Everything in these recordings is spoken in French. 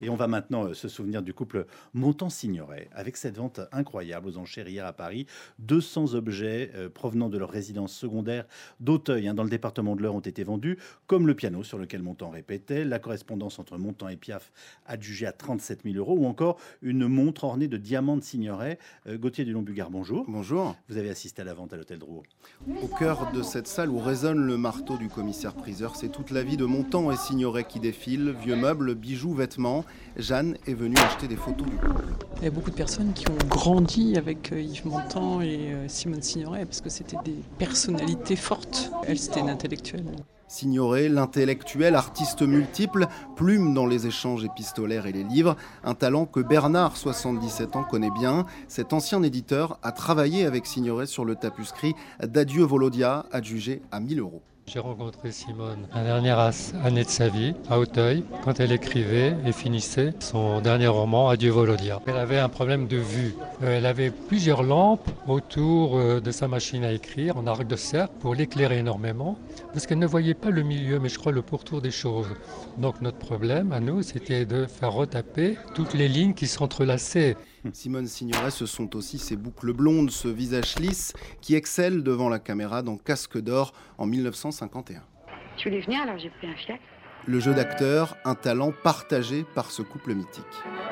Et on va maintenant se souvenir du couple Montand-Signoret, avec cette vente incroyable aux enchères hier à Paris. 200 objets provenant de leur résidence secondaire d'Auteuil, dans le département de l'Eure, ont été vendus, comme le piano sur lequel Montand répétait, la correspondance entre Montand et Piaf adjugée à 37 000 euros, ou encore une montre ornée de diamants de Signoret. Gauthier Dulon-Bugard, bonjour. Bonjour. Vous avez assisté à la vente à l'hôtel Drouot. Au cœur de cette salle où résonne le marteau du commissaire-priseur, c'est toute la vie de Montand et Signoret qui défile. Vieux meubles, bijoux, vêtements. Jeanne est venue acheter des photos du couple. Il y a beaucoup de personnes qui ont grandi avec Yves Montand et Simone Signoret parce que c'était des personnalités fortes. Elle, c'était une intellectuelle. Signoret, l'intellectuel, artiste multiple, plume dans les échanges épistolaires et les livres, un talent que Bernard, 77 ans, connaît bien. Cet ancien éditeur a travaillé avec Signoret sur le tapuscrit d'Adieu Volodia, adjugé à 1 000 euros. J'ai rencontré Simone la dernière année de sa vie, à Auteuil, quand elle écrivait et finissait son dernier roman, Adieu Volodia. Elle avait un problème de vue. Elle avait plusieurs lampes autour de sa machine à écrire, en arc de cercle, pour l'éclairer énormément, parce qu'elle ne voyait pas le milieu, mais je crois le pourtour des choses. Donc notre problème, à nous, c'était de faire retaper toutes les lignes qui s'entrelaçaient. Simone Signoret, ce sont aussi ses boucles blondes, ce visage lisse qui excelle devant la caméra dans Casque d'or en 1951. Je voulais venir, alors j'ai pris un fiacre. Le jeu d'acteur, un talent partagé par ce couple mythique.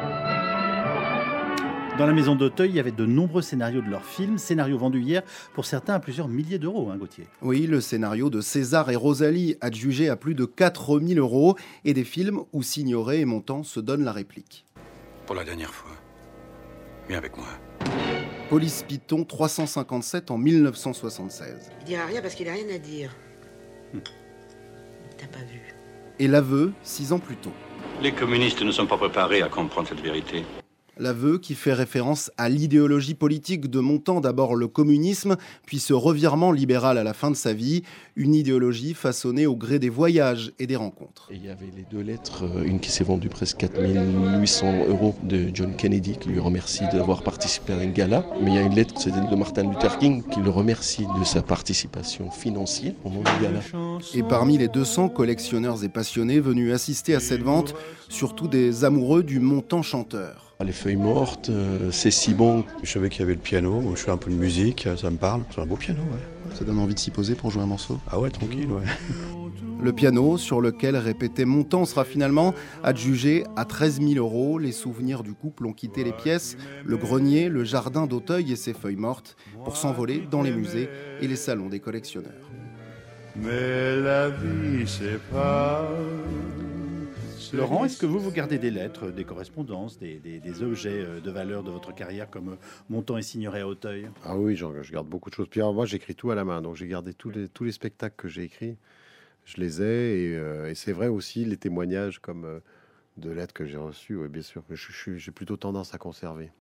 Dans la maison d'Auteuil, il y avait de nombreux scénarios de leurs films, scénarios vendus hier pour certains à plusieurs milliers d'euros, Gauthier. Oui, le scénario de César et Rosalie, adjugé à plus de 4 000 euros, et des films où Signoret et Montand se donnent la réplique. Pour la dernière fois, viens avec moi. Police Python 357 en 1976. Il dira rien parce qu'il n'a rien à dire. T'as pas vu. Et L'aveu, 6 ans plus tôt. Les communistes ne sont pas préparés à comprendre cette vérité. L'aveu qui fait référence à l'idéologie politique de Montand, d'abord le communisme, puis ce revirement libéral à la fin de sa vie, une idéologie façonnée au gré des voyages et des rencontres. Et il y avait les 2 lettres, une qui s'est vendue presque 4 800 euros de John Kennedy, qui lui remercie d'avoir participé à un gala, mais il y a une lettre, c'est de Martin Luther King, qui le remercie de sa participation financière au moment du gala. Et parmi les 200 collectionneurs et passionnés venus assister à cette vente, surtout des amoureux du Montand chanteur. Les feuilles mortes, c'est si bon. Je savais qu'il y avait le piano, moi je fais un peu de musique, ça me parle. C'est un beau piano, ouais. Ça donne envie de s'y poser pour jouer un morceau. Ah ouais, tranquille, ouais. Le piano, sur lequel répétait Montand, sera finalement adjugé à 13 000 euros. Les souvenirs du couple ont quitté les pièces, le grenier, le jardin d'Auteuil et ses feuilles mortes, pour s'envoler dans les musées et les salons des collectionneurs. Mais la vie, c'est pas... Laurent, est-ce que vous gardez des lettres, des correspondances, des objets de valeur de votre carrière comme Montand et Signoret à Auteuil? Ah oui, je garde beaucoup de choses. Puis alors, moi, j'écris tout à la main. Donc, j'ai gardé tous les spectacles que j'ai écrits. Je les ai. Et c'est vrai aussi les témoignages comme de lettres que j'ai reçues. Oui, bien sûr. J'ai plutôt tendance à conserver.